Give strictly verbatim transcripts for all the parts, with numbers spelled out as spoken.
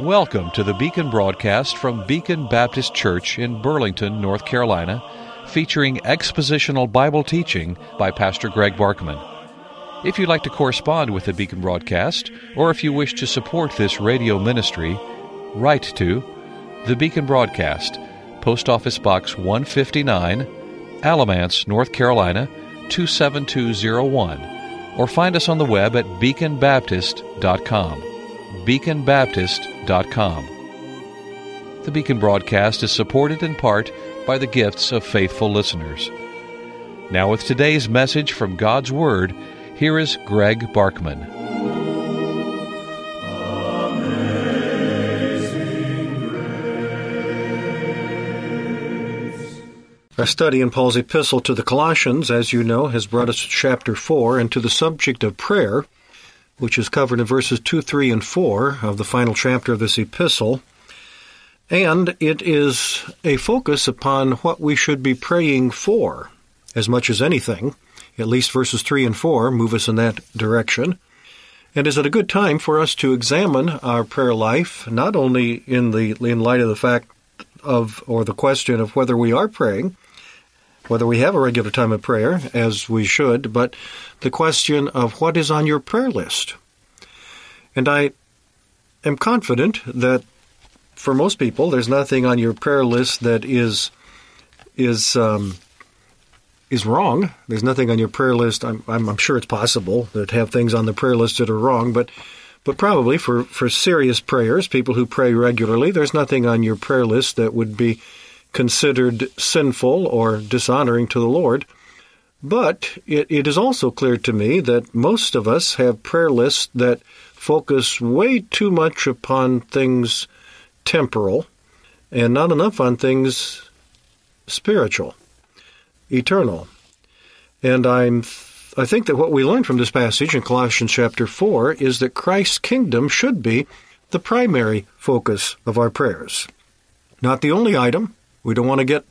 Welcome to the Beacon broadcast from Beacon Baptist Church in Burlington, North Carolina, featuring expositional Bible teaching by Pastor Greg Barkman. If you'd like to correspond with the Beacon broadcast, or if you wish to support this radio ministry, write to the Beacon Broadcast, Post Office Box one fifty-nine, Alamance, North Carolina, two seven two zero one, or find us on the web at beacon baptist dot com. beacon baptist dot com. The Beacon broadcast is supported in part by the gifts of faithful listeners. Now with today's message from God's Word, here is Greg Barkman. Our study in Paul's epistle to the Colossians, as you know, has brought us to chapter four and to the subject of prayer, which is covered in verses two, three, and four of the final chapter of this epistle. And it is a focus upon what we should be praying for, as much as anything. At least verses three and four move us in that direction. And is it a good time for us to examine our prayer life, not only in the in light of the fact of, or the question of whether we are praying, whether we have a regular time of prayer, as we should, but the question of what is on your prayer list. And I am confident that for most people, there's nothing on your prayer list that is is um, is wrong. There's nothing on your prayer list. I'm, I'm, I'm sure it's possible that have things on the prayer list that are wrong, but but probably for, for serious prayers, people who pray regularly, there's nothing on your prayer list that would be considered sinful or dishonoring to the Lord. But it, it is also clear to me that most of us have prayer lists that focus way too much upon things temporal and not enough on things spiritual, eternal. And I'm, I think that what we learn from this passage in Colossians chapter four is that Christ's kingdom should be the primary focus of our prayers. Not the only item. We don't want to get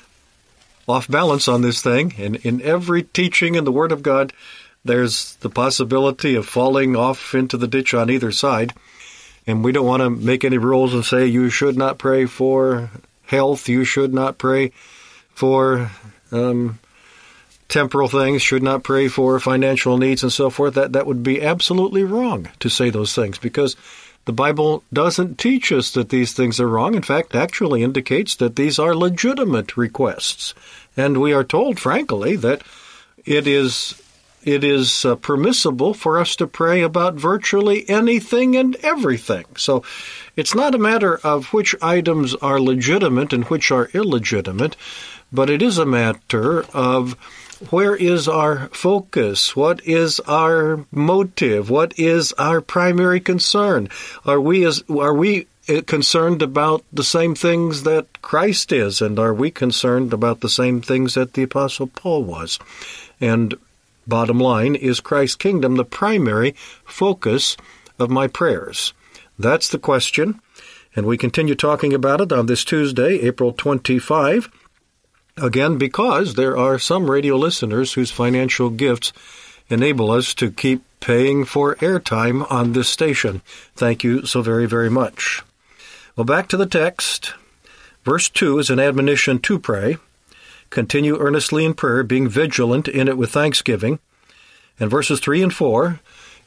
off balance on this thing. And in every teaching in the Word of God, there's the possibility of falling off into the ditch on either side. And we don't want to make any rules and say you should not pray for health, you should not pray for um, temporal things, should not pray for financial needs and so forth. That, that would be absolutely wrong to say those things, because the Bible doesn't teach us that these things are wrong. In fact, actually indicates that these are legitimate requests. And we are told, frankly, that it is it is uh, permissible for us to pray about virtually anything and everything. So it's not a matter of which items are legitimate and which are illegitimate, but it is a matter of where is our focus? What is our motive? What is our primary concern? Are we as are we concerned about the same things that Christ is, and are we concerned about the same things that the Apostle Paul was? And bottom line, is Christ's kingdom the primary focus of my prayers? That's the question, and we continue talking about it on this Tuesday, April twenty-fifth. Again, because there are some radio listeners whose financial gifts enable us to keep paying for airtime on this station. Thank you so very, very much. Well, back to the text. Verse two is an admonition to pray. Continue earnestly in prayer, being vigilant in it with thanksgiving. And verses three and four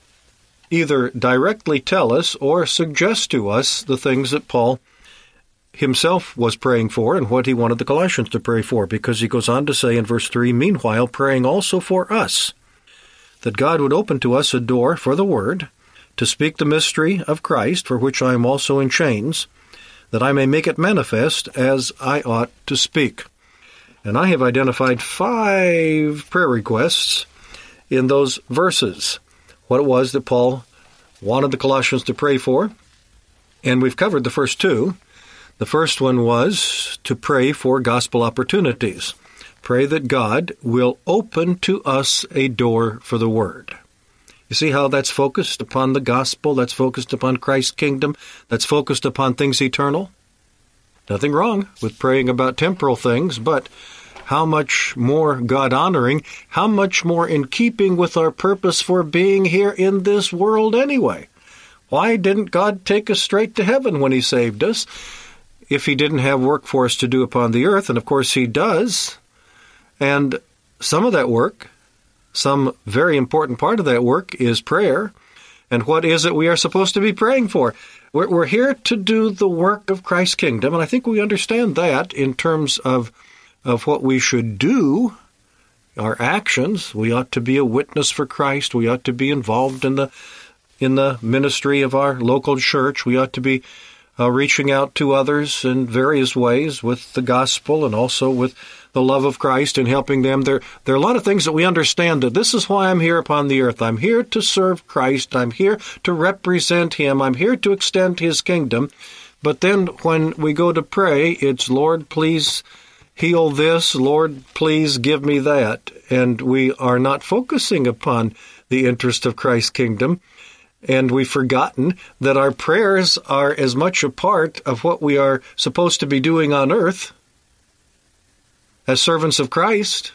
either directly tell us or suggest to us the things that Paul himself was praying for and what he wanted the Colossians to pray for, because he goes on to say in verse three, meanwhile, praying also for us, that God would open to us a door for the word, to speak the mystery of Christ, for which I am also in chains, that I may make it manifest as I ought to speak. And I have identified five prayer requests in those verses, what it was that Paul wanted the Colossians to pray for. And we've covered the first two. The first one was to pray for gospel opportunities. Pray that God will open to us a door for the word. You see how that's focused upon the gospel, that's focused upon Christ's kingdom, that's focused upon things eternal? Nothing wrong with praying about temporal things, but how much more God-honoring, how much more in keeping with our purpose for being here in this world anyway. Why didn't God take us straight to heaven when he saved us if he didn't have work for us to do upon the earth? And of course he does. And some of that work, some very important part of that work is prayer. And what is it we are supposed to be praying for? We're, we're here to do the work of Christ's kingdom, and I think we understand that in terms of, of what we should do, our actions. We ought to be a witness for Christ. We ought to be involved in the in the ministry of our local church. We ought to be uh, reaching out to others in various ways with the gospel and also with the love of Christ and helping them. There, there are a lot of things that we understand that this is why I'm here upon the earth. I'm here to serve Christ. I'm here to represent him. I'm here to extend his kingdom. But then when we go to pray, it's, Lord, please heal this. Lord, please give me that. And we are not focusing upon the interest of Christ's kingdom. And we've forgotten that our prayers are as much a part of what we are supposed to be doing on earth as servants of Christ,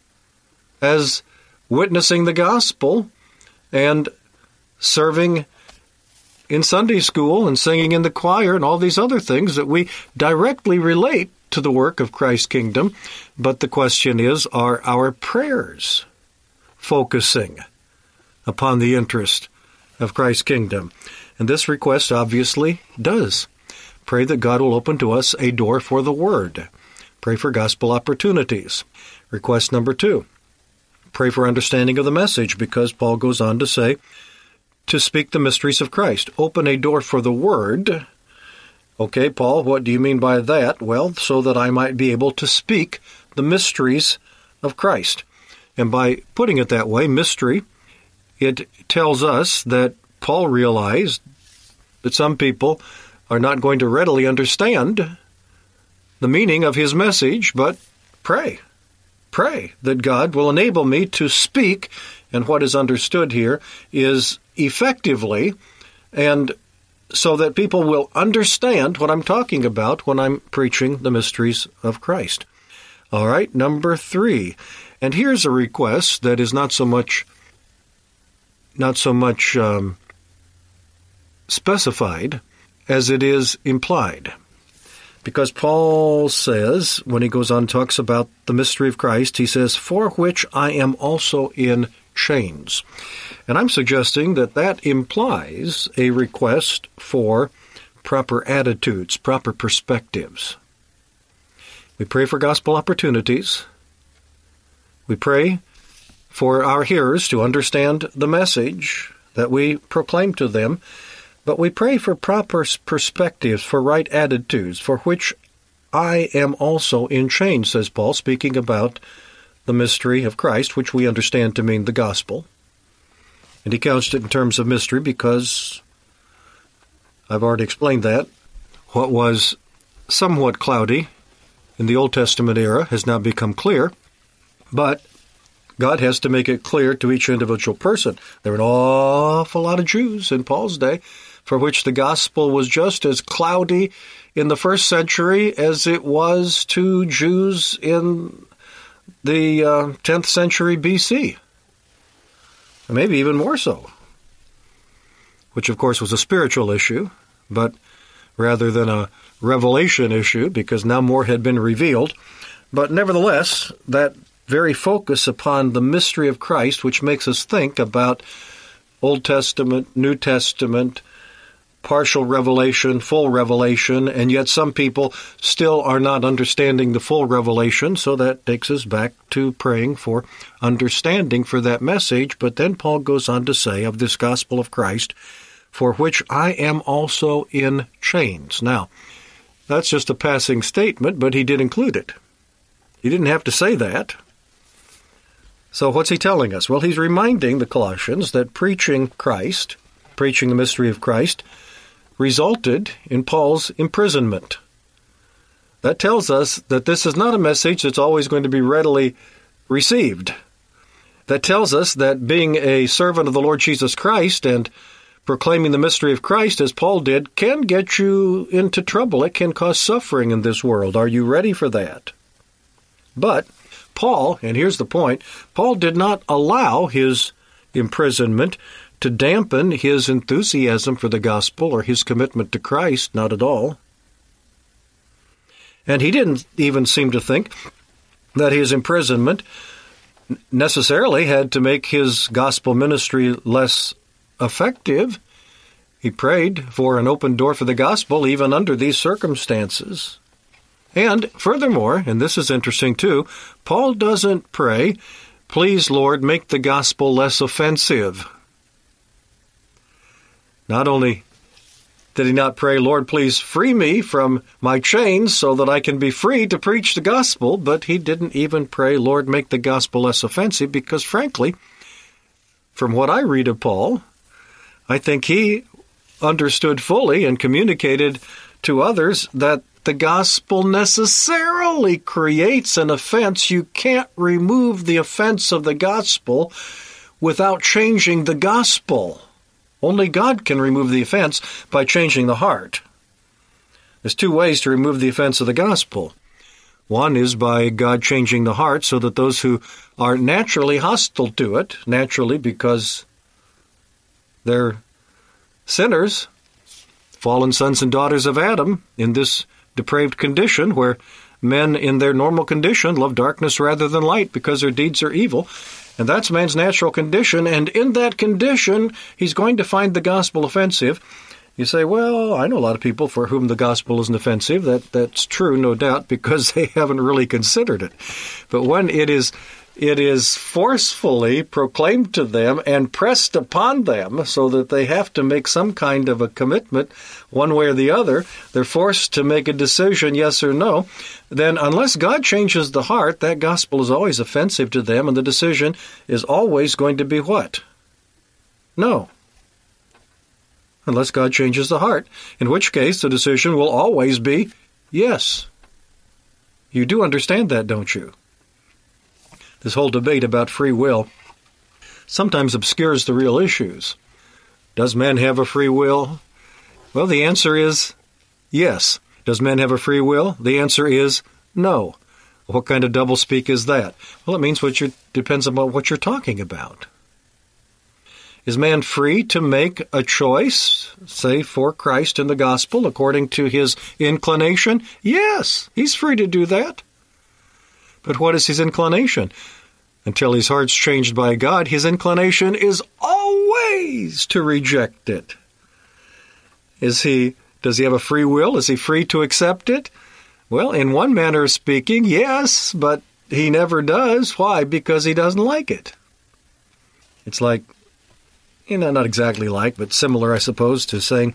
as witnessing the gospel and serving in Sunday school and singing in the choir and all these other things that we directly relate to the work of Christ's kingdom. But the question is, are our prayers focusing upon the interest of Christ's kingdom? And this request obviously does. Pray that God will open to us a door for the Word. Pray for gospel opportunities. Request number two, pray for understanding of the message, because Paul goes on to say, to speak the mysteries of Christ. Open a door for the Word. Okay, Paul, what do you mean by that? Well, so that I might be able to speak the mysteries of Christ. And by putting it that way, mystery, it tells us that Paul realized that some people are not going to readily understand the meaning of his message, but pray. Pray that God will enable me to speak, and what is understood here is effectively, and so that people will understand what I'm talking about when I'm preaching the mysteries of Christ. All right, number three. And here's a request that is not so much not so much um, specified as it is implied. Because Paul says, when he goes on and talks about the mystery of Christ, he says, for which I am also in chains. And I'm suggesting that that implies a request for proper attitudes, proper perspectives. We pray for gospel opportunities. We pray for our hearers to understand the message that we proclaim to them. But we pray for proper perspectives, for right attitudes, for which I am also in chains, says Paul, speaking about the mystery of Christ, which we understand to mean the gospel. And he couched it in terms of mystery because I've already explained that. What was somewhat cloudy in the Old Testament era has now become clear, but God has to make it clear to each individual person. There were an awful lot of Jews in Paul's day for which the gospel was just as cloudy in the first century as it was to Jews in the uh, tenth century B C, maybe even more so, which of course was a spiritual issue, but rather than a revelation issue, because now more had been revealed. But nevertheless, that very focus upon the mystery of Christ, which makes us think about Old Testament, New Testament, partial revelation, full revelation, and yet some people still are not understanding the full revelation, so that takes us back to praying for understanding for that message. But then Paul goes on to say of this gospel of Christ, for which I am also in chains. Now, that's just a passing statement, but he did include it. He didn't have to say that. So what's he telling us? Well, he's reminding the Colossians that preaching Christ, preaching the mystery of Christ, resulted in Paul's imprisonment. That tells us that this is not a message that's always going to be readily received. That tells us that being a servant of the Lord Jesus Christ and proclaiming the mystery of Christ, as Paul did, can get you into trouble. It can cause suffering in this world. Are you ready for that? But Paul, and here's the point, Paul did not allow his imprisonment to dampen his enthusiasm for the gospel or his commitment to Christ, not at all. And he didn't even seem to think that his imprisonment necessarily had to make his gospel ministry less effective. He prayed for an open door for the gospel even under these circumstances. And furthermore, and this is interesting too, Paul doesn't pray, "Please, Lord, make the gospel less offensive." Not only did he not pray, "Lord, please free me from my chains so that I can be free to preach the gospel," but he didn't even pray, "Lord, make the gospel less offensive," because frankly, from what I read of Paul, I think he understood fully and communicated to others that the gospel necessarily creates an offense. You can't remove the offense of the gospel without changing the gospel. Only God can remove the offense by changing the heart. There's two ways to remove the offense of the gospel. One is by God changing the heart so that those who are naturally hostile to it, naturally because they're sinners, fallen sons and daughters of Adam, in this depraved condition where men in their normal condition love darkness rather than light because their deeds are evil. And that's man's natural condition, and in that condition, he's going to find the gospel offensive. You say, well, I know a lot of people for whom the gospel isn't offensive. That, that's true, no doubt, because they haven't really considered it. But when it is it is forcefully proclaimed to them and pressed upon them so that they have to make some kind of a commitment one way or the other, they're forced to make a decision, yes or no, then unless God changes the heart, that gospel is always offensive to them, and the decision is always going to be what? No. Unless God changes the heart, in which case the decision will always be yes. You do understand that, don't you? This whole debate about free will sometimes obscures the real issues. Does man have a free will? Well, the answer is yes. Does man have a free will? The answer is no. What kind of doublespeak is that? Well, it means what you depends on what you're talking about. Is man free to make a choice, say, for Christ in the gospel, according to his inclination? Yes, he's free to do that. But what is his inclination? Until his heart's changed by God, his inclination is always to reject it. Is he, does he have a free will? Is he free to accept it? Well, in one manner of speaking, yes, but he never does. Why? Because he doesn't like it. It's like, you know, not exactly like, but similar, I suppose, to saying,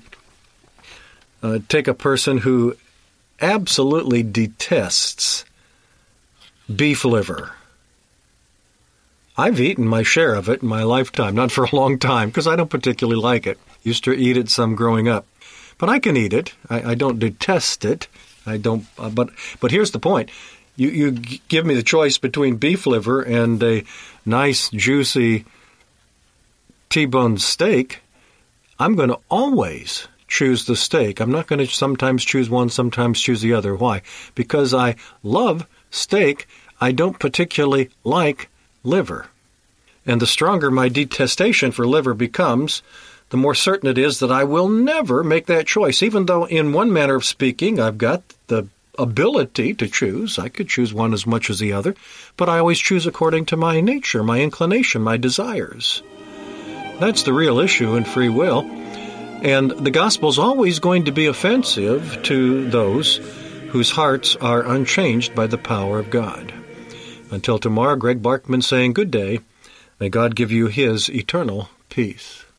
uh, take a person who absolutely detests beef liver. I've eaten my share of it in my lifetime, not for a long time, because I don't particularly like it. Used to eat it some growing up. But I can eat it. I, I don't detest it. I don't. Uh, but but here's the point. You, you g- give me the choice between beef liver and a nice, juicy T-bone steak. I'm going to always choose the steak. I'm not going to sometimes choose one, sometimes choose the other. Why? Because I love steak. I don't particularly like liver. And the stronger my detestation for liver becomes, the more certain it is that I will never make that choice, even though in one manner of speaking I've got the ability to choose. I could choose one as much as the other, but I always choose according to my nature, my inclination, my desires. That's the real issue in free will. And the gospel's always going to be offensive to those whose hearts are unchanged by the power of God. Until tomorrow, Greg Barkman saying good day. May God give you his eternal peace.